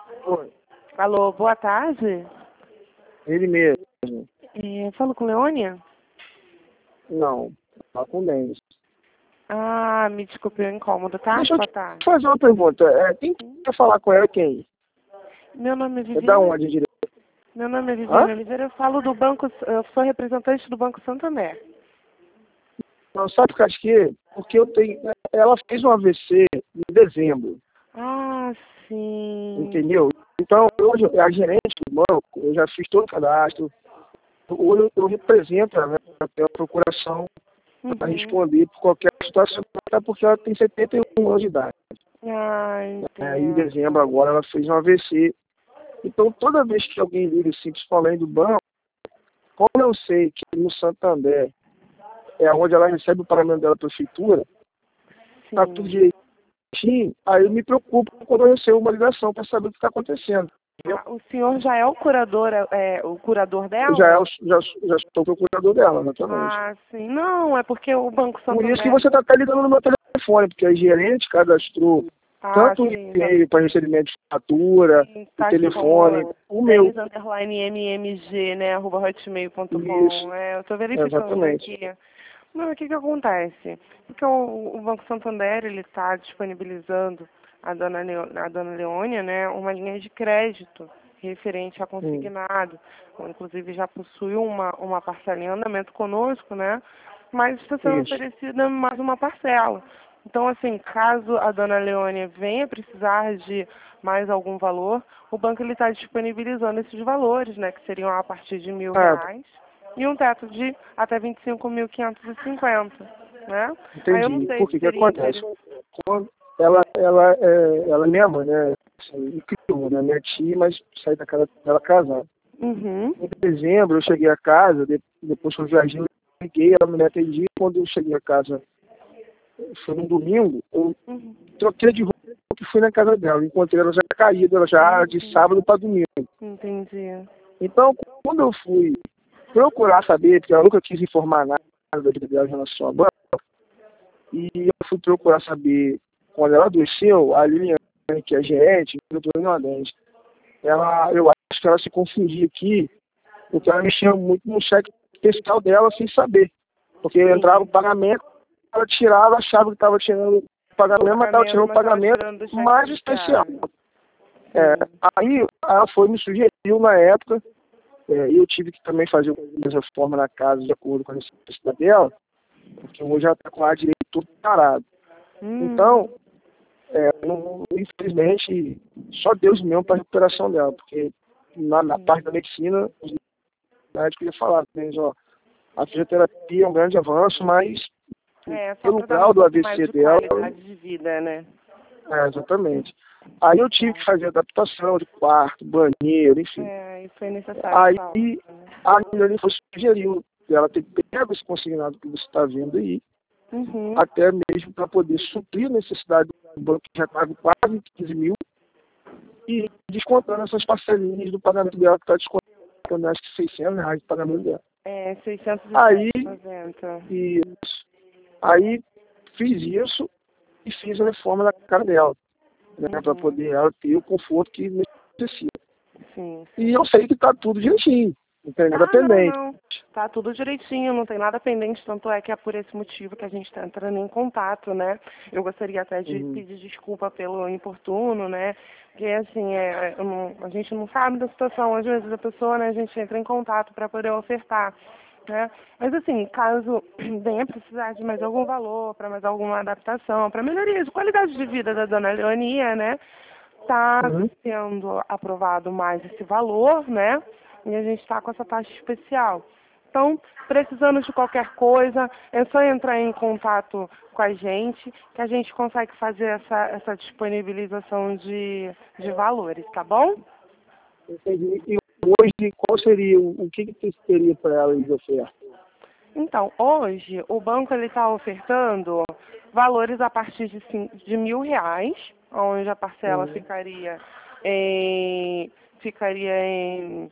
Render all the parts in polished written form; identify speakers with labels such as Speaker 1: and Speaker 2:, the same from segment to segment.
Speaker 1: Oi,
Speaker 2: Alô, boa tarde.
Speaker 1: ele mesmo.
Speaker 2: Falo com Leônia?
Speaker 1: Não, tá com Denis.
Speaker 2: Ah, me desculpe o incômodo, tá?
Speaker 1: Deixa eu
Speaker 2: Boa
Speaker 1: te
Speaker 2: tarde.
Speaker 1: fazer uma pergunta. Quem quer falar com ela quem?
Speaker 2: Meu nome é
Speaker 1: É da
Speaker 2: Viviane.
Speaker 1: onde direito?
Speaker 2: Meu nome é Viviane
Speaker 1: Hã?
Speaker 2: Oliveira, eu falo do banco, eu sou representante do Banco Santander.
Speaker 1: Não, sabe por causa que? Porque eu tenho. Ela fez um AVC em dezembro,
Speaker 2: Ah, sim.
Speaker 1: entendeu? Então, hoje, a gerente do banco, eu já fiz todo o cadastro. Hoje eu represento ela, né, pela procuração para
Speaker 2: Uhum.
Speaker 1: responder por qualquer situação, até porque ela tem 71 anos de idade.
Speaker 2: Ah,
Speaker 1: Em dezembro
Speaker 2: entendo.
Speaker 1: agora ela fez um AVC. Então, toda vez que alguém liga assim, principalmente do banco, como eu sei que no Santander é onde ela recebe o pagamento dela da prefeitura, tá tudo
Speaker 2: Sim.
Speaker 1: direitinho, aí eu me preocupo quando eu recebo uma ligação para saber o que está acontecendo. Entendeu?
Speaker 2: Ah, o senhor já é o curador
Speaker 1: Já,
Speaker 2: dela?
Speaker 1: já sou procurador dela, naturalmente.
Speaker 2: Ah, sim. Não, é porque o Banco
Speaker 1: Por isso que
Speaker 2: Santander.
Speaker 1: você está até ligando no meu telefone, porque a gerente cadastrou
Speaker 2: Ah,
Speaker 1: tanto o
Speaker 2: sim, já
Speaker 1: e-mail para recebimento de fatura, o
Speaker 2: tá aqui
Speaker 1: telefone,
Speaker 2: como
Speaker 1: o meu.
Speaker 2: Denis_mmg, né,
Speaker 1: Isso,
Speaker 2: @hotmail.com. Eu tô verificando
Speaker 1: exatamente.
Speaker 2: aqui. Não, o que que acontece? Porque o Banco Santander, ele está disponibilizando a dona Leônia, né, uma linha de crédito referente a
Speaker 1: Hum,
Speaker 2: consignado. Inclusive já possui uma parcela em andamento conosco, né, mas está sendo
Speaker 1: isso.
Speaker 2: oferecida mais uma parcela. Então, assim, caso a dona Leônia venha precisar de mais algum valor, o banco ele está disponibilizando esses valores, né, que seriam a partir de R$ 1.000
Speaker 1: Ah,
Speaker 2: e um teto de até 25.550, né? Aí eu não
Speaker 1: entendi.
Speaker 2: sei
Speaker 1: Por
Speaker 2: se
Speaker 1: que que
Speaker 2: seria
Speaker 1: acontece?
Speaker 2: interessante.
Speaker 1: Quando ela é minha mãe, né? Assim, me criou, né? Minha tia, mas saí da casa dela casada.
Speaker 2: Uhum,
Speaker 1: Em dezembro eu cheguei a casa, depois que eu viajei, eu liguei, ela me atendia. Quando eu cheguei a casa, foi no domingo, eu
Speaker 2: uhum,
Speaker 1: troquei de roupa e fui na casa dela. Encontrei ela já caída, ela já de sábado para domingo.
Speaker 2: entendi.
Speaker 1: Então, quando eu fui procurar saber, porque eu nunca quis informar nada da vida dela em relação a banco, e eu fui procurar saber quando ela adoeceu, a Liliane, que é gerente, doutora Nordeste, eu acho que ela se confundia aqui, porque ela mexia muito no cheque especial dela sem saber. Porque entrava o
Speaker 2: Sim.
Speaker 1: pagamento, ela tirava, achava que estava tirando o
Speaker 2: O
Speaker 1: pagamento, mas estava
Speaker 2: pagamento,
Speaker 1: tirando o
Speaker 2: mas estava
Speaker 1: pagamento
Speaker 2: tirando do cheque
Speaker 1: mais especial.
Speaker 2: especial.
Speaker 1: É,
Speaker 2: Sim.
Speaker 1: aí ela foi me sugeriu na época, e eu tive que também fazer uma reforma na casa de acordo com a necessidade dela, porque hoje ela está com a direito tudo parado. Então,
Speaker 2: Hum,
Speaker 1: infelizmente, só Deus mesmo para a recuperação dela, porque na
Speaker 2: sim.
Speaker 1: parte da medicina, os médicos iam falar, ó, a fisioterapia é um grande avanço, mas
Speaker 2: Só
Speaker 1: pelo
Speaker 2: para dar um
Speaker 1: grau do
Speaker 2: pouco mais
Speaker 1: AVC
Speaker 2: de
Speaker 1: dela,
Speaker 2: qualidade de vida, né?
Speaker 1: exatamente. Aí eu tive que fazer adaptação de quarto, banheiro, enfim.
Speaker 2: E foi necessário
Speaker 1: Aí
Speaker 2: essa obra, né?
Speaker 1: a Milene sugeriu ela ter pego esse consignado que você está vendo aí,
Speaker 2: Uhum.
Speaker 1: até mesmo para poder suprir a necessidade do banco, que já paga quase 15 mil, e descontando essas parcelinhas do pagamento dela, que está descontando acho que R$ 600 do pagamento dela. Aí,
Speaker 2: 607,90.
Speaker 1: isso. Aí fiz isso e fiz a reforma da casa dela, né, para
Speaker 2: Uhum.
Speaker 1: poder ela ter o conforto que necessita.
Speaker 2: Sim,
Speaker 1: E
Speaker 2: sim.
Speaker 1: eu sei que está tudo direitinho, não tem nada
Speaker 2: Não,
Speaker 1: pendente.
Speaker 2: não. Tá tudo direitinho, não tem nada pendente, tanto é que é por esse motivo que a gente está entrando em contato, né? Eu gostaria até de
Speaker 1: Uhum.
Speaker 2: pedir desculpa pelo importuno, né? Porque, assim, a gente não sabe da situação, às vezes a pessoa, né, a gente entra em contato para poder ofertar, né? Mas, assim, caso venha precisar de mais algum valor, para mais alguma adaptação, para melhoria de qualidade de vida da dona Leonia, né? Está
Speaker 1: Uhum.
Speaker 2: sendo aprovado mais esse valor, né? E a gente está com essa taxa especial. Então, precisando de qualquer coisa, é só entrar em contato com a gente, que a gente consegue fazer essa disponibilização de valores, tá bom?
Speaker 1: Entendi. E hoje, qual seria, o que teria para ela de oferta?
Speaker 2: Então, hoje, o banco está ofertando valores a partir de R$ 1.000, onde a parcela
Speaker 1: Uhum.
Speaker 2: ficaria em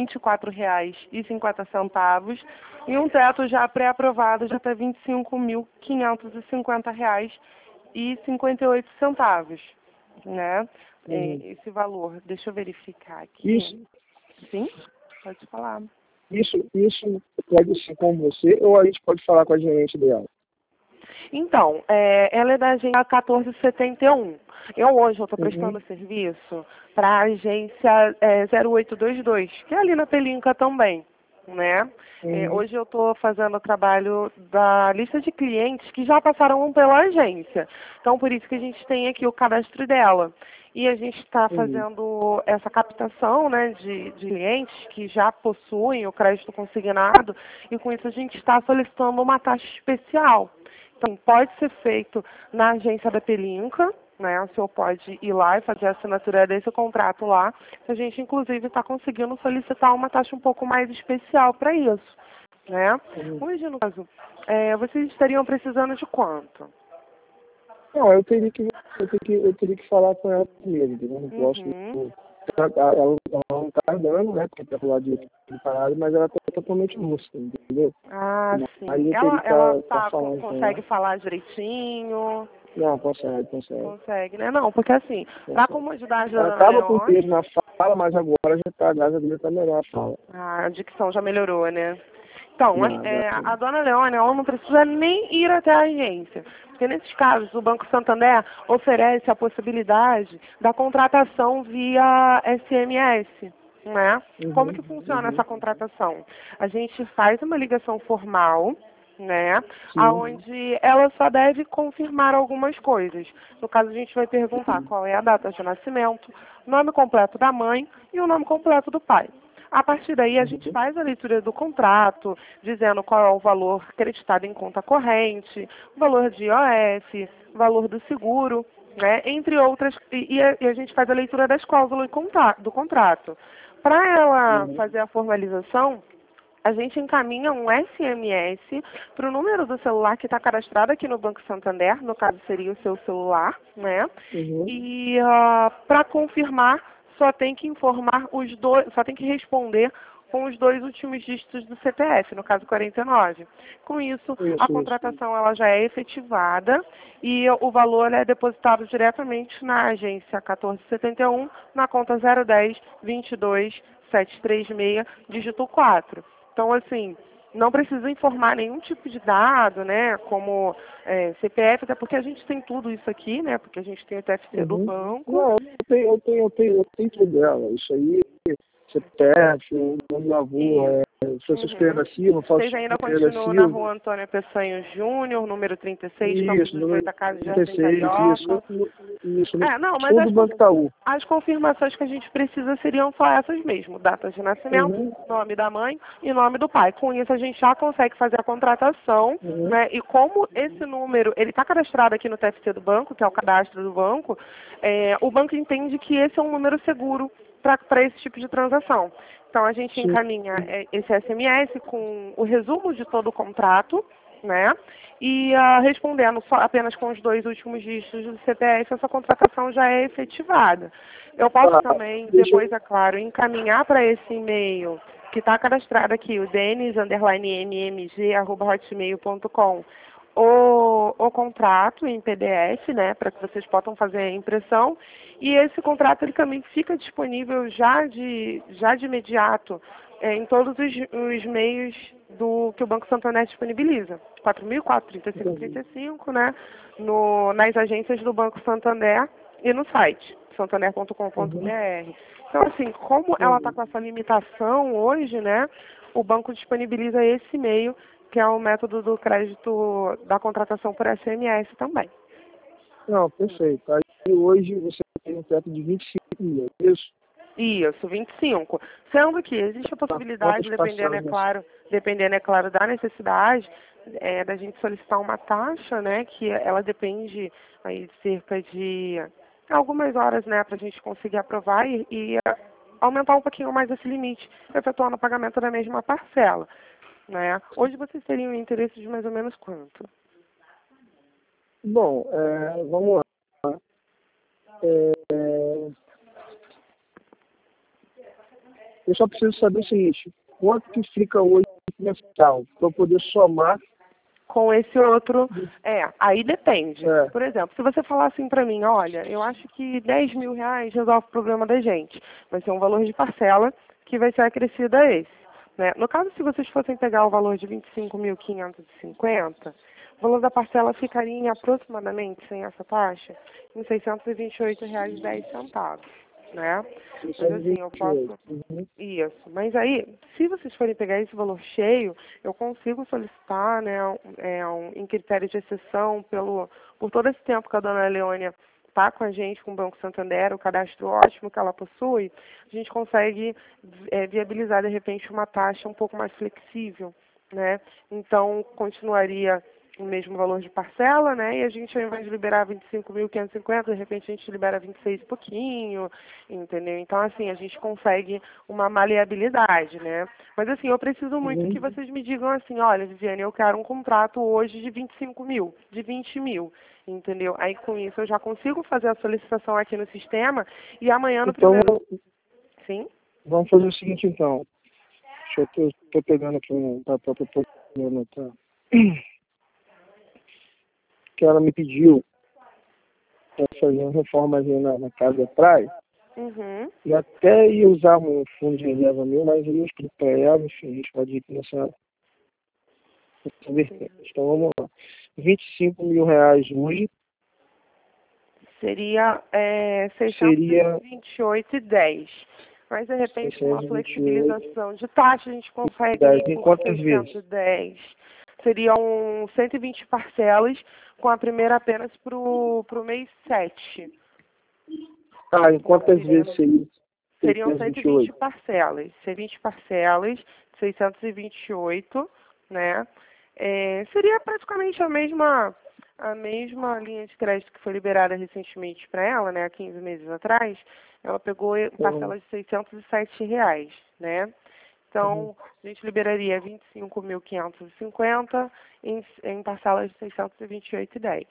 Speaker 2: R$ 24,50 e um teto já pré-aprovado de até R$ 25.550,58, né? esse valor. Deixa eu verificar aqui.
Speaker 1: Isso,
Speaker 2: Sim? Pode falar.
Speaker 1: isso pode ser com você ou a gente pode falar com a gerente dela?
Speaker 2: Então, ela é da agência 1471. Eu hoje estou prestando serviço para a agência 0822, que é ali na Pelinca também, né? Hoje eu estou fazendo o trabalho da lista de clientes que já passaram pela agência. Então, por isso que a gente tem aqui o cadastro dela. E a gente está fazendo essa captação, né, de clientes que já possuem o crédito consignado, e com isso a gente está solicitando uma taxa especial. Então, pode ser feito na agência da Pelinca, né? O senhor pode ir lá e fazer a assinatura desse contrato lá. A gente, inclusive, está conseguindo solicitar uma taxa um pouco mais especial para isso, né? Hoje, no caso, vocês estariam precisando de quanto?
Speaker 1: Não, eu teria que falar com ela primeiro, entendeu? Não posso. Ela não está dando, né? Porque está do lado de parado, mas ela está totalmente lúcida, entendeu?
Speaker 2: Ah, sim.
Speaker 1: Aí
Speaker 2: Ela consegue
Speaker 1: falando
Speaker 2: falar direitinho?
Speaker 1: Não, consegue.
Speaker 2: Consegue, né? Não, porque assim, para a comodidade da
Speaker 1: Ela
Speaker 2: Dona
Speaker 1: acaba com
Speaker 2: Leone,
Speaker 1: peso na fala, mas agora já está, graças a Deus, está melhor a fala.
Speaker 2: a dicção já melhorou, né? Então,
Speaker 1: Não,
Speaker 2: a Dona Leone, ela não precisa nem ir até a agência, porque nesses casos o Banco Santander oferece a possibilidade da contratação via SMS, né? Como que funciona essa contratação? A gente faz uma ligação formal, né? Aonde ela só deve confirmar algumas coisas. No caso, a gente vai perguntar qual é a data de nascimento, nome completo da mãe e o nome completo do pai. A partir daí, a gente faz a leitura do contrato, dizendo qual é o valor creditado em conta corrente, o valor de IOF, o valor do seguro, né? Entre outras, e a gente faz a leitura das cláusulas do contrato. Para ela fazer a formalização, a gente encaminha um SMS para o número do celular que está cadastrado aqui no Banco Santander, no caso seria o seu celular, né? E para confirmar, só tem que informar só tem que responder com os 2 últimos dígitos do CPF, no caso 49. Com isso, a contratação ela já é efetivada e o valor é depositado diretamente na agência 1471, na conta 010 22 736, dígito 4. Então, assim, não precisa informar nenhum tipo de dado, né, como CPF, até porque a gente tem tudo isso aqui, né, porque a gente tem o TFC do banco.
Speaker 1: Não, eu tenho tudo dela. Isso aí, CPF, o nome do avô, Francisco Pereira Silva,
Speaker 2: Vocês ainda continuam na rua Antônio Peçanho Júnior, número 36, Campos dos Goitacazes, Jardim Carioca.
Speaker 1: Isso.
Speaker 2: Não, mas
Speaker 1: do Banco Itaú.
Speaker 2: as confirmações que a gente precisa seriam só essas mesmo, datas de nascimento, nome da mãe e nome do pai. Com isso a gente já consegue fazer a contratação, né? E como esse número, ele está cadastrado aqui no TFC do banco, que é o cadastro do banco, o banco entende que esse é um número seguro para esse tipo de transação. Então, a gente encaminha esse SMS com o resumo de todo o contrato, né? E respondendo apenas com os 2 últimos dígitos do CPF, essa contratação já é efetivada. Eu posso também, depois, é claro, encaminhar para esse e-mail que está cadastrado aqui, o denis_mmg@hotmail.com, o contrato em PDF, né, para que vocês possam fazer a impressão. E esse contrato ele também fica disponível já de imediato em todos os meios que o Banco Santander disponibiliza. 4.004, 3535, né, nas agências do Banco Santander e no site, santander.com.br. Então, assim, como ela está com essa limitação hoje, né, o banco disponibiliza esse meio, que é o método do crédito da contratação por SMS também.
Speaker 1: Não, perfeito. Aí hoje você tem um teto de 25 mil, é isso?
Speaker 2: Isso, 25. Sendo que existe a possibilidade, dependendo, é claro, da necessidade, da gente solicitar uma taxa, né, que ela depende aí de cerca de algumas horas, né, para a gente conseguir aprovar e aumentar um pouquinho mais esse limite, efetuando o pagamento da mesma parcela, né? Hoje vocês teriam interesse de mais ou menos quanto?
Speaker 1: Bom, vamos lá. Eu só preciso saber o seguinte, quanto que fica hoje mensal, para eu poder somar
Speaker 2: com esse outro. Aí depende.
Speaker 1: É.
Speaker 2: Por exemplo, se você falar assim para mim, olha, eu acho que R$ 10.000 resolve o problema da gente. Vai ser um valor de parcela que vai ser acrescido a esse. Né? No caso, se vocês fossem pegar o valor de 25.550, o valor da parcela ficaria em aproximadamente, sem essa taxa, em R$ 628,10, né? Mas assim, eu posso... Isso. Mas aí, se vocês forem pegar esse valor cheio, eu consigo solicitar, né, em critério de exceção, por todo esse tempo que a dona Leônia está com a gente, com o Banco Santander, o cadastro ótimo que ela possui, a gente consegue viabilizar, de repente, uma taxa um pouco mais flexível, né? Então, continuaria o mesmo valor de parcela, né? E a gente, ao invés de liberar 25.550, de repente a gente libera 26 e pouquinho, entendeu? Então, assim, a gente consegue uma maleabilidade, né? Mas, assim, eu preciso muito que vocês me digam assim, olha, Viviane, eu quero um contrato hoje de 25 mil, de 20 mil, entendeu? Aí, com isso, eu já consigo fazer a solicitação aqui no sistema e amanhã no primeiro... Sim?
Speaker 1: Vamos fazer o seguinte, então. Deixa eu tô pegando aqui um papel para poder anotar. Que ela me pediu para fazer uma reforma ali na casa atrás. E até ia usar um fundo de reserva meu, mas eu explico para ela, enfim, a gente pode ir nessa vertente. Então vamos lá. R$ 25.000 hoje.
Speaker 2: Seria 628,10. Mas, de repente, com uma flexibilização de taxa, a gente consegue
Speaker 1: Em quantas vezes?
Speaker 2: 610. Seriam 120 parcelas, com a primeira apenas para o mês 7.
Speaker 1: Em quantas vezes seria?
Speaker 2: Seriam 120 parcelas. 120 parcelas, 628, né? Seria praticamente a mesma linha de crédito que foi liberada recentemente para ela, né, há 15 meses atrás. Ela pegou parcelas de R$ 607, né? Então, a gente liberaria 25.550 em parcelas de 628,10.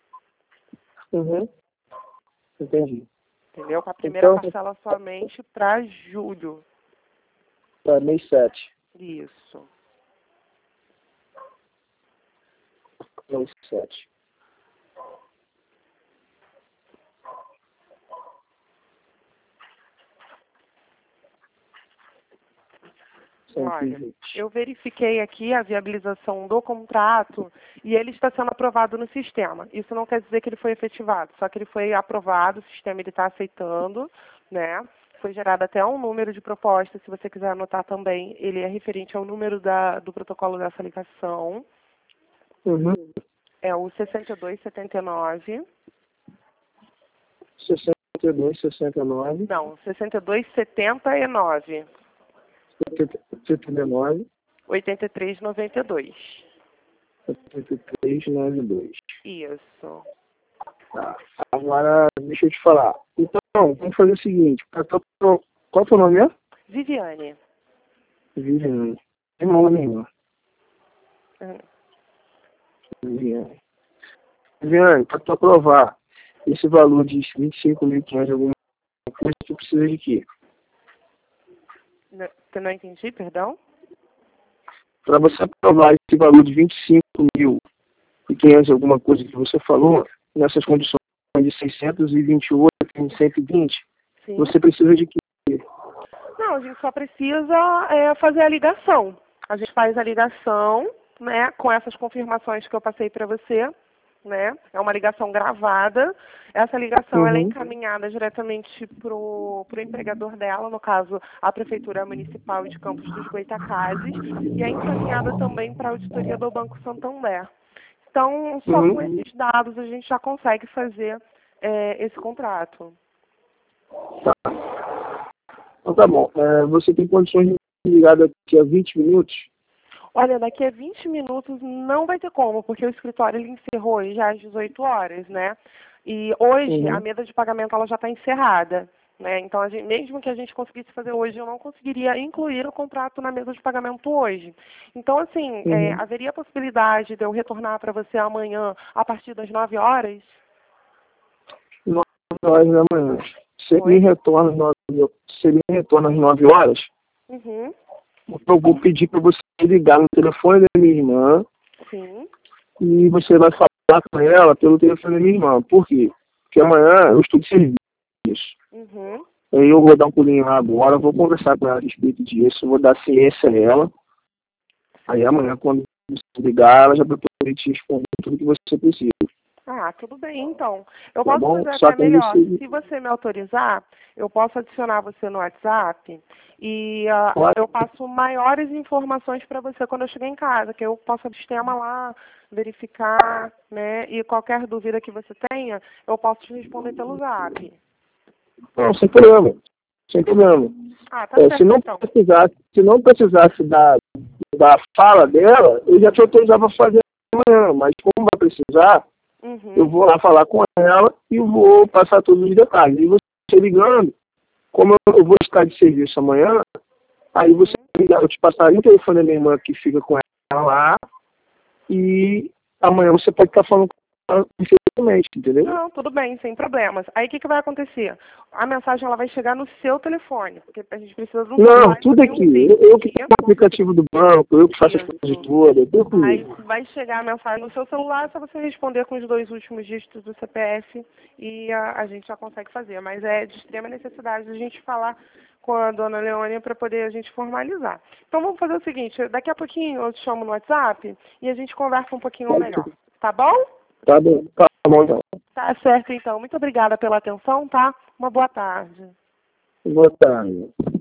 Speaker 1: Entendi.
Speaker 2: Entendeu? Com a primeira parcela somente para julho.
Speaker 1: Para mês 7.
Speaker 2: Isso.
Speaker 1: Mês 7.
Speaker 2: Olha, eu verifiquei aqui a viabilização do contrato e ele está sendo aprovado no sistema. Isso não quer dizer que ele foi efetivado, só que ele foi aprovado, o sistema está aceitando, né? Foi gerado até um número de proposta, se você quiser anotar também, ele é referente ao número do protocolo dessa ligação. É o 6279.
Speaker 1: 6269.
Speaker 2: Não, 6279.
Speaker 1: 79.
Speaker 2: 8392.
Speaker 1: 8392.
Speaker 2: Isso.
Speaker 1: Tá. Agora, deixa eu te falar. Então, vamos fazer o seguinte. Qual é o teu nome, é?
Speaker 2: Viviane.
Speaker 1: Viviane. Irmão da minha irmã. Viviane, para tu aprovar esse valor de 25.500 alguma coisa, tu precisa de quê?
Speaker 2: Eu não entendi, perdão?
Speaker 1: Para você aprovar esse valor de 25.500 alguma coisa que você falou, nessas condições de 628 e 120, sim, você precisa de quê?
Speaker 2: Não, a gente só precisa fazer a ligação. A gente faz a ligação, né, com essas confirmações que eu passei para você, né? É uma ligação gravada. Essa ligação ela é encaminhada diretamente pro empregador dela, no caso, a Prefeitura Municipal de Campos dos Goytacazes, e é encaminhada também para a auditoria do Banco Santander. Então, só com esses dados a gente já consegue fazer esse contrato.
Speaker 1: Tá. Então tá bom. Você tem condições de ligar daqui a 20 minutos?
Speaker 2: Olha, daqui a 20 minutos não vai ter como, porque o escritório ele encerrou já às 18 horas, né? E hoje a mesa de pagamento ela já está encerrada, né? Então, mesmo que a gente conseguisse fazer hoje, eu não conseguiria incluir o contrato na mesa de pagamento hoje. Então, assim, haveria a possibilidade de eu retornar para você amanhã a partir das 9 horas?
Speaker 1: 9 horas da manhã. Você me retorna às 9 horas? Eu vou pedir para você ligar no telefone da minha irmã.
Speaker 2: Sim.
Speaker 1: e você vai falar com ela pelo telefone da minha irmã. Por quê? Porque amanhã eu estou de serviço.
Speaker 2: Uhum.
Speaker 1: Aí eu vou dar um pulinho lá agora, vou conversar com ela a respeito disso, vou dar ciência a ela. Aí amanhã, quando você ligar, ela já vai poder te responder tudo que você precisa.
Speaker 2: Ah, tudo bem, então. Eu
Speaker 1: Tá
Speaker 2: posso
Speaker 1: bom?
Speaker 2: fazer
Speaker 1: Só
Speaker 2: até
Speaker 1: que aí
Speaker 2: melhor.
Speaker 1: você
Speaker 2: Se você me autorizar, eu posso adicionar você no WhatsApp e
Speaker 1: pode.
Speaker 2: eu passo maiores informações para você quando eu chegar em casa, que eu posso abrir o sistema lá, verificar, né? E qualquer dúvida que você tenha, eu posso te responder pelo Zap.
Speaker 1: Não, sem problema. Sem problema.
Speaker 2: Ah, tá
Speaker 1: Se
Speaker 2: certo,
Speaker 1: não
Speaker 2: então.
Speaker 1: precisasse da fala dela, eu já te autorizava a fazer amanhã, mas como vai precisar, eu
Speaker 2: Uhum.
Speaker 1: vou lá falar com ela e vou passar todos os detalhes. E você ligando, como eu vou estar de serviço amanhã, aí você
Speaker 2: Uhum.
Speaker 1: ligar, eu te passaria o telefone da minha irmã que fica com ela lá, e amanhã você pode estar falando com ela perfeitamente, entendeu?
Speaker 2: Não, tudo bem, sem problemas. Aí o que vai acontecer? A mensagem ela vai chegar no seu telefone, porque a gente precisa de um
Speaker 1: Não,
Speaker 2: celular
Speaker 1: tudo
Speaker 2: e um
Speaker 1: aqui.
Speaker 2: SIM.
Speaker 1: Eu que tenho o aplicativo do banco, eu que faço as coisas
Speaker 2: Isso.
Speaker 1: todas, tudo
Speaker 2: Aí
Speaker 1: comigo.
Speaker 2: vai chegar a mensagem no seu celular, é só você responder com os 2 últimos dígitos do CPF e a gente já consegue fazer. Mas é de extrema necessidade a gente falar com a dona Leônia para poder a gente formalizar. Então vamos fazer o seguinte, daqui a pouquinho eu te chamo no WhatsApp e a gente conversa um pouquinho melhor. Tá bom?
Speaker 1: Tá bom então.
Speaker 2: Tá certo, então. Muito obrigada pela atenção, tá? Uma boa tarde.
Speaker 1: Boa tarde.